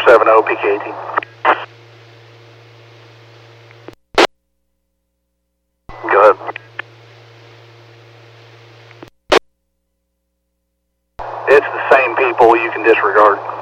470 PK18. Go ahead. It's the same people, you can disregard.